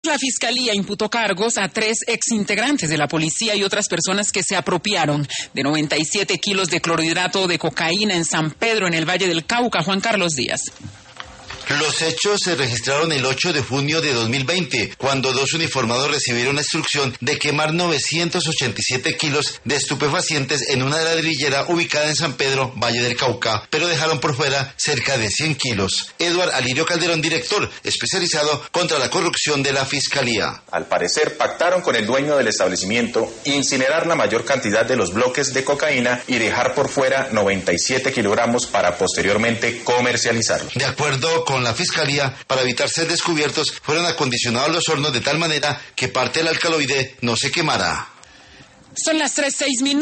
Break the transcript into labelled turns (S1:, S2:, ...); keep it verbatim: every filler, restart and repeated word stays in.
S1: La Fiscalía imputó cargos a tres exintegrantes de la policía y otras personas que se apropiaron de noventa y siete kilos de clorhidrato de cocaína en San Pedro, en el Valle del Cauca. Juan Carlos Díaz.
S2: Los hechos se registraron el ocho de junio de dos mil veinte, cuando dos uniformados recibieron la instrucción de quemar novecientos ochenta y siete kilos de estupefacientes en una ladrillera ubicada en San Pedro, Valle del Cauca, pero dejaron por fuera cerca de cien kilos. Eduard Alirio Calderón, director especializado contra la corrupción de la Fiscalía.
S3: Al parecer pactaron con el dueño del establecimiento incinerar la mayor cantidad de los bloques de cocaína y dejar por fuera noventa y siete kilogramos para posteriormente comercializarlos.
S2: De acuerdo con la Fiscalía, para evitar ser descubiertos, fueron acondicionados los hornos de tal manera que parte del alcaloide no se quemara.
S1: Son las tres seis minutos.